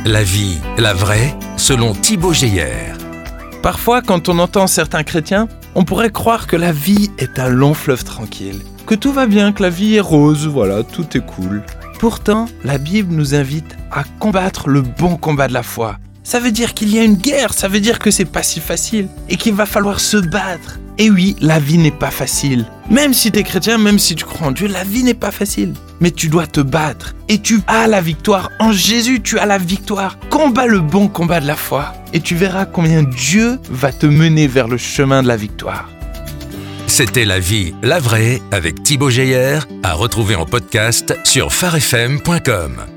La vie, la vraie, selon Thibaut Geyer. Parfois, quand on entend certains chrétiens, on pourrait croire que la vie est un long fleuve tranquille, que tout va bien, que la vie est rose, voilà, tout est cool. Pourtant, la Bible nous invite à combattre le bon combat de la foi. Ça veut dire qu'il y a une guerre, ça veut dire que c'est pas si facile et qu'il va falloir se battre. Et oui, la vie n'est pas facile. Même si tu es chrétien, même si tu crois en Dieu, la vie n'est pas facile. Mais tu dois te battre et tu as la victoire. En Jésus, tu as la victoire. Combat le bon combat de la foi et tu verras combien Dieu va te mener vers le chemin de la victoire. C'était La vie, la vraie avec Thibaut Geyer, à retrouver en podcast sur pharefm.com.